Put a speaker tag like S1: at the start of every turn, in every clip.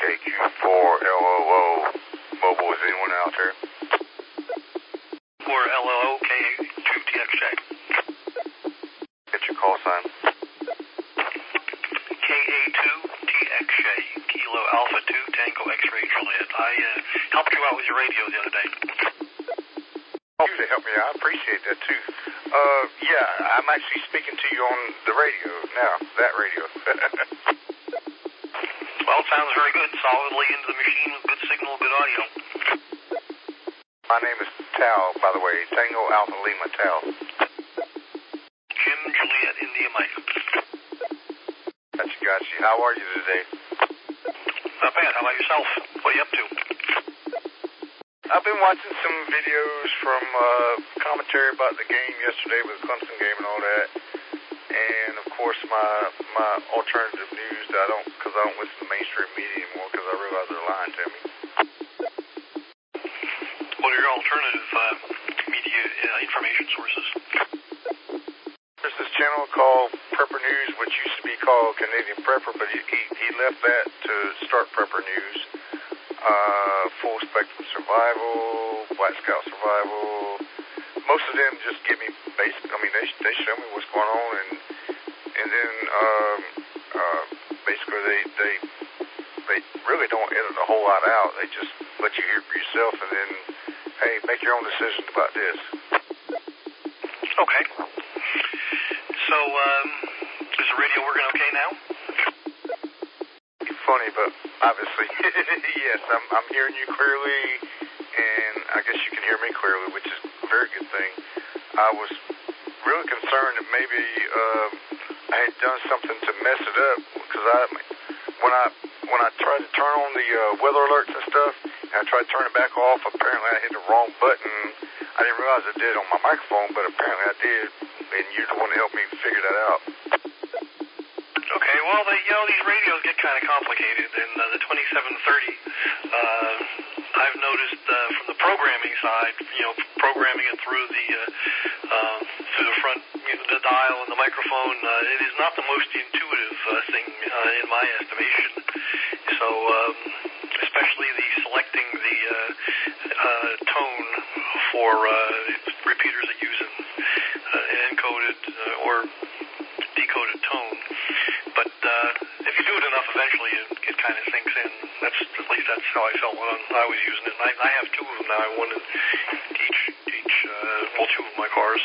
S1: KQ4LOO mobile. Is anyone out there?
S2: 4LOO KA2TXJ.
S1: Get your call sign.
S2: KA2TXJ, Kilo Alpha 2 Tango X-Ray Juliet. I helped you out with your radio the other day.
S1: Oh, you to help me out. I appreciate that too. Yeah, I'm actually speaking to you on the radio now. That radio.
S2: Well, it sounds very good. Solidly into the machine with good signal, good audio.
S1: My name is Tao, by the way. Tango Alpha Lima Tao.
S2: Jim Juliet India Mike.
S1: Gotcha. How are you today?
S2: Not bad. How about yourself? What are you up to?
S1: I've been watching some videos from commentary about the game yesterday with the Clemson game and all that. And, of course, my alternative news that I don't listen to mainstream media anymore because I realize they're lying to me.
S2: What are your alternative media information sources?
S1: There's this channel called Prepper News, which used to be called Canadian Prepper, but he left that to start Prepper News. Full Spectrum Survival, Black Scout Survival. Most of them just give me basic. I mean, they show me what's going on, and then basically they really don't edit a whole lot out. They just let you hear for yourself, and then hey, make your own decision about this.
S2: Okay. So, is the radio working okay now?
S1: Funny, but obviously, yes, I'm hearing you clearly, and I guess you can hear me clearly, which is a very good thing. I was really concerned that maybe I had done something to mess it up, because when I tried to turn on the weather alerts and stuff, and I tried to turn it back off, apparently I hit the wrong button. I didn't realize I did on my microphone, but apparently I did, and you're the one to help me figure that out.
S2: Okay, well, these radios get kind of complicated, and the 2730, I've noticed from the programming side, programming it through the front, the dial and the microphone, it is not the most intuitive thing in my estimation. So, especially the selecting the tone for repeaters that use an encoded or decoded tone. But if you do it enough, eventually it kind of sinks in. At least that's how I felt when I was using it. And I have two of them now. I have one in two of my cars.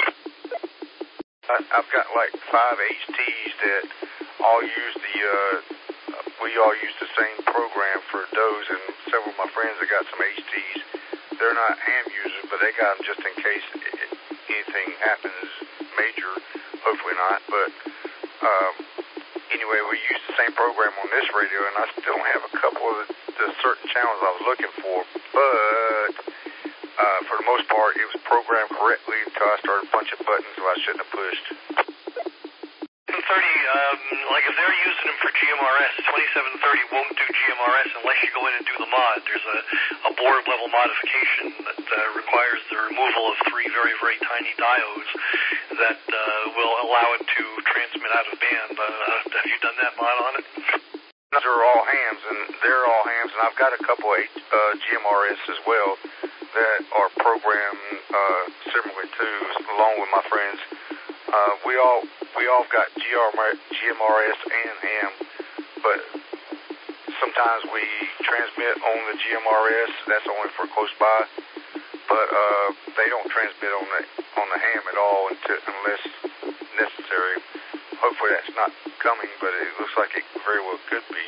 S1: I've got like 5 HTs that all use we all use the same program for those, and several of my friends that got some HTs. They're not ham users, but they got them just in case anything happens major. Hopefully not, but anyway, we use the same program on this radio, and I still don't have a couple of the certain channels I was looking for, but for the most part, it was programmed correctly until I started punching buttons that I shouldn't have pushed.
S2: 30, like if they're using them for GMRS, 2730 won't do GMRS unless you go in and do the mod. There's a board level modification that requires the removal of 3 very, very tiny diodes that will allow it to transmit out of band. Have you done that mod on it?
S1: Those are all hams, and they're all hams, and I've got a couple of GMRS as well that are programmed similarly too, along with my friends. We all got GMRS and ham, but sometimes we transmit on the GMRS. That's only for close by, but they don't transmit on the ham at all unless necessary. Hopefully that's not coming, but it looks like it very well could be.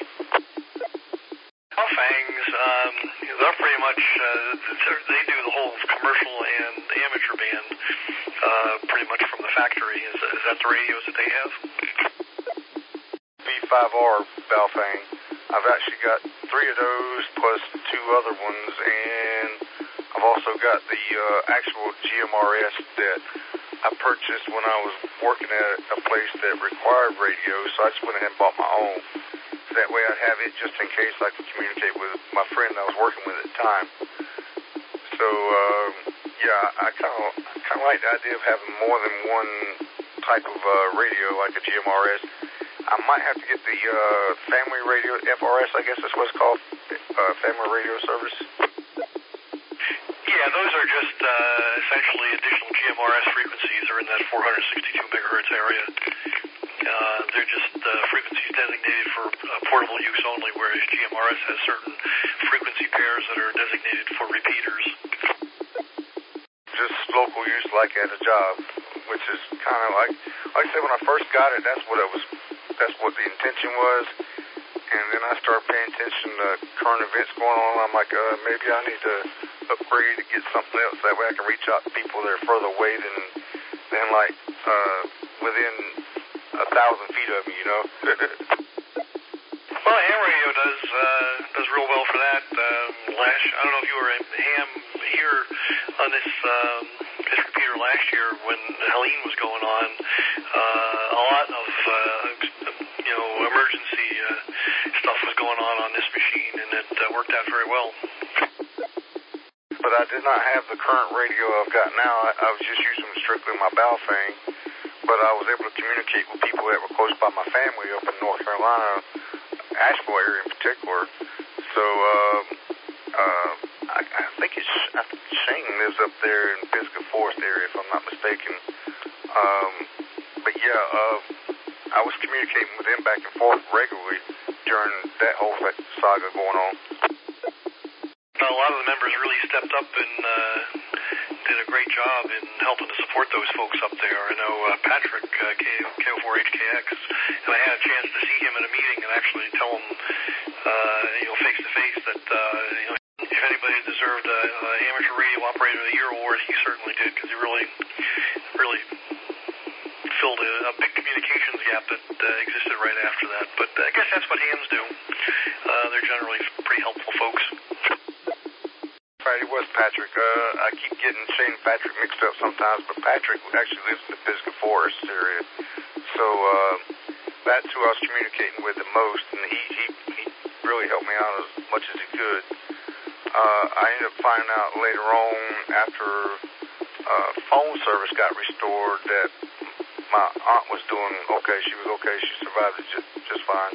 S2: Fangs, they're pretty much, they do the whole commercial and amateur band pretty much from the factory. Is that the radios that they have?
S1: B5R Baofeng. I've actually got 3 of those plus 2 other ones, and I've also got the actual GMRS that I purchased when I was working at a place that required radio, so I just went ahead and bought my own. That way I'd have it just in case I could communicate with my friend I was working with at the time. So, yeah, I kind of like the idea of having more than one type of radio, like a GMRS. I might have to get the family radio, FRS, I guess that's what it's called, family radio service.
S2: Yeah, those are just essentially additional GMRS frequencies are in that 462 megahertz area. They're just frequencies designated for portable use only, whereas GMRS has certain frequency pairs that are designated for repeaters.
S1: Just local use like at a job, which is kind of like I said, when I first got it, that's what the intention was. And then I started paying attention to current events going on. I'm like, maybe I need to upgrade to get something else. That way I can reach out to people that are further away than like within 1,000 feet of me, you know.
S2: Well, ham radio does real well for that. Lash, I don't know if you were in ham here on this repeater last year when Helene was going on. A lot of emergency stuff was going on this machine, and it worked out very well.
S1: But I did not have the current radio I've got now. I was just using strictly my Baofeng. But I was able to communicate with people that were close by my family up in North Carolina, Asheville area in particular. So I think Shane lives up there in Pisgah Forest area, if I'm not mistaken. But yeah, I was communicating with them back and forth regularly during that whole saga going on.
S2: A lot of the members really stepped up and did a great job in helping to support those folks up there. I know Patrick, KO4HKX, and I had a chance to see him at a meeting and actually tell him, face to face that, if anybody deserved an Amateur Radio Operator of the Year award, he certainly did, because he really filled a big communications gap that existed right after that. But I guess that's what hams do. They're generally pretty helpful folks.
S1: Right, it was Patrick. I keep getting Shane and Patrick mixed up sometimes, but Patrick actually lives in the Pisgah Forest area. So that's who I was communicating with the most, and he really helped me out as much as he could. I ended up finding out later on, after phone service got restored, that my aunt was doing okay. She was okay. She survived it just fine.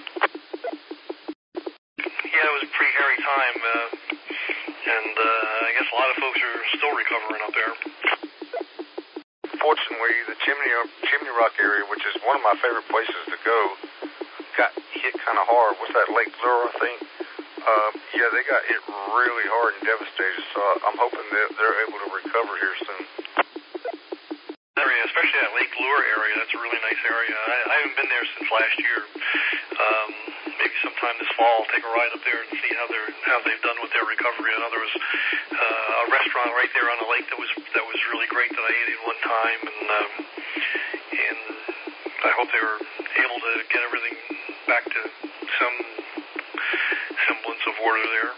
S2: Yeah, it was a pretty hairy time. And I guess a lot of folks are still recovering up there.
S1: Fortunately, the Chimney Rock area, which is one of my favorite places to go, got hit kind of hard. What's that, Lake Lure, I think? Yeah, they got hit really hard and devastated, so I'm hoping that they're able to recover here soon.
S2: Area, especially that Lake Lure area, that's a really nice area. I haven't been there since last year. Maybe sometime this fall, I'll take a ride up there and see how they've done with their recovery. I know there was a restaurant right there on the lake that was really great that I ate at one time, and I hope they were able to get everything back to some semblance of order there.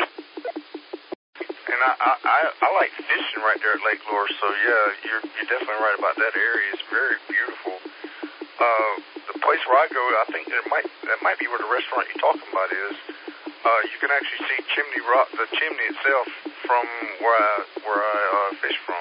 S1: And I like fishing right there at Lake Lure, so yeah, you're definitely right about that area. It's very beautiful. The place where I go, I think that might be where the restaurant you're talking about is. You can actually see Chimney Rock, the chimney itself, from where I fish from.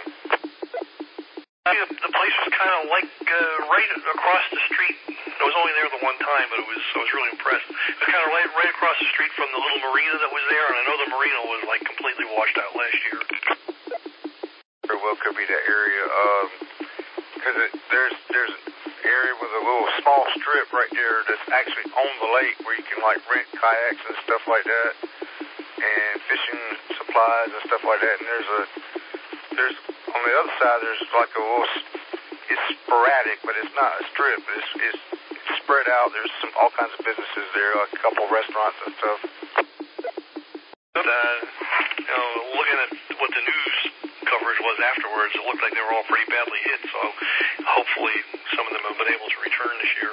S2: The place was kind of like right across the street. I was only there the one time, but I was really impressed. It was kind of right across the street from the little marina that was there, and I know the marina was like completely washed out last year.
S1: Very well could be that area, because there's an area with a little small strip right there that's actually on the lake where you can like rent kayaks and stuff like that, and fishing supplies and stuff like that. And there's on the other side there's like a little. It's sporadic, but it's not a strip. It's spread out. There's all kinds of businesses there, like a couple of restaurants and stuff.
S2: But, looking at what the news coverage was afterwards, it looked like they were all pretty badly hit, so hopefully some of them have been able to return this year.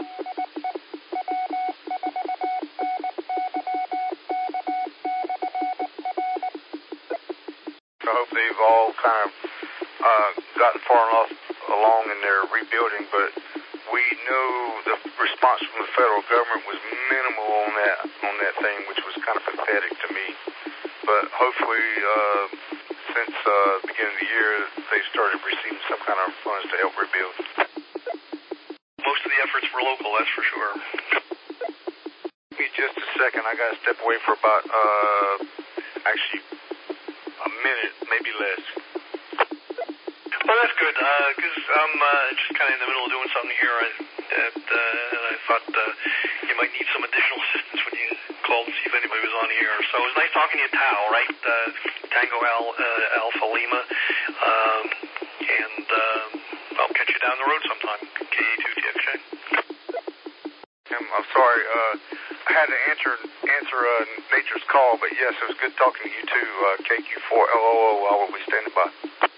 S1: I hope they've all kind of gotten far enough along in their rebuilding, but we knew the response from the federal government was minimal on that thing, which was kind of pathetic to me. But hopefully, since the beginning of the year, they started receiving some kind of funds to help rebuild.
S2: Most of the efforts were local enjoyable, that's for sure.
S1: Give me just a second. I got to step away for about, actually, a minute, maybe less.
S2: Well, that's good, because I'm just kind of in the middle of doing something here, and I thought you might need some additional assistance when you called to see if anybody was on the air. So it was nice talking to you, Tao, right? Tango Alpha Lima, and I'll catch you down the road sometime. KA2TXJ.
S1: I'm sorry, I had to answer Nature's call, but yes, it was good talking to you too. KQ4LOO, I will be standing by.